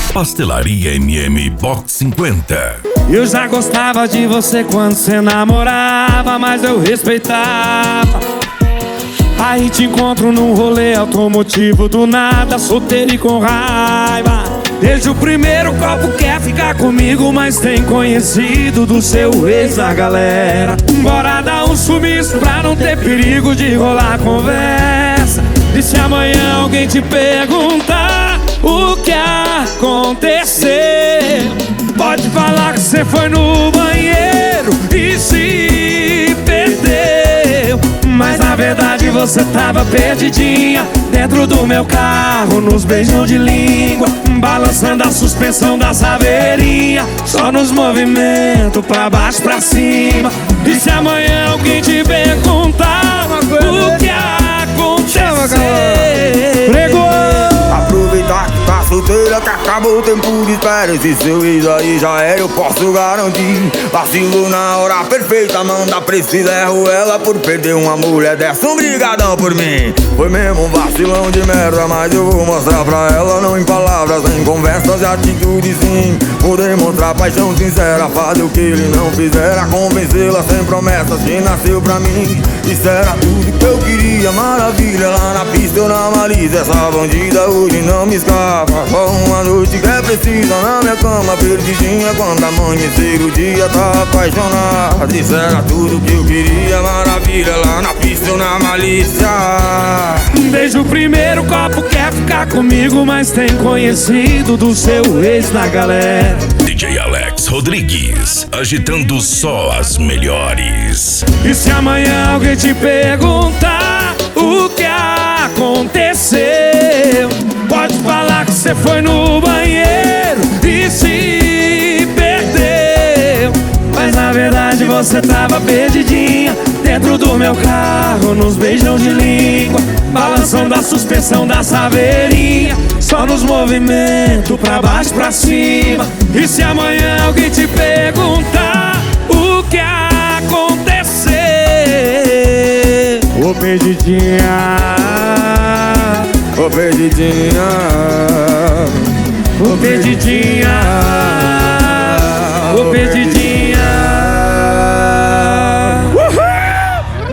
Pastelaria MM Box 50. Eu já gostava de você quando cê namorava, mas eu respeitava. Aí te encontro num rolê automotivo do nada, solteiro e com raiva. Desde o primeiro copo quer ficar comigo, mas tem conhecido do seu ex na galera. Bora dar um sumiço pra não ter perigo de rolar conversa. E se amanhã alguém te perguntar o que aconteceu, pode falar que você foi no banheiro e se perdeu. Mas na verdade você tava perdidinha dentro do meu carro, nos beijos de língua, balançando a suspensão da saveirinha, só nos movimentos pra baixo, pra cima. E se amanhã alguém te perguntar o que aconteceu, aproveitar que tá solteira, que acabou o tempo de espera. Esse seu ex aí já era, eu posso garantir. Vacilo na hora perfeita, manda precisa, erro ela por perder uma mulher dessa. Um brigadão por mim. Foi mesmo um vacilão de merda, mas eu vou mostrar pra ela, não em palavras, em conversas e atitudes sim. Vou demonstrar paixão sincera, fazer o que ele não fizera, convencê-la sem promessas que nasceu pra mim. Isso era tudo que eu queria, maravilha. Lá na pista eu na malícia, essa bandida hoje não me escapa. Só uma noite que é precisa na minha cama, perdidinha. Quando amanhecer o dia tá apaixonado. Isso era tudo que eu queria, maravilha. Lá na pista eu na malícia. Desde o primeiro copo quer ficar comigo, mas tem conhecido do seu ex na galera. DJ Alex Rodrigues, agitando só as melhores. E se amanhã alguém te perguntar o que aconteceu, pode falar que você foi no banheiro e se perdeu. Mas na verdade você tava perdidinha dentro do meu carro, nos beijos de língua, balançando a suspensão da saveirinha, só nos movimentos pra baixo, pra cima. E se amanhã alguém te perguntar o que aconteceu, ô perdidinha, Ô perdidinha, ô perdidinha, ô perdidinha.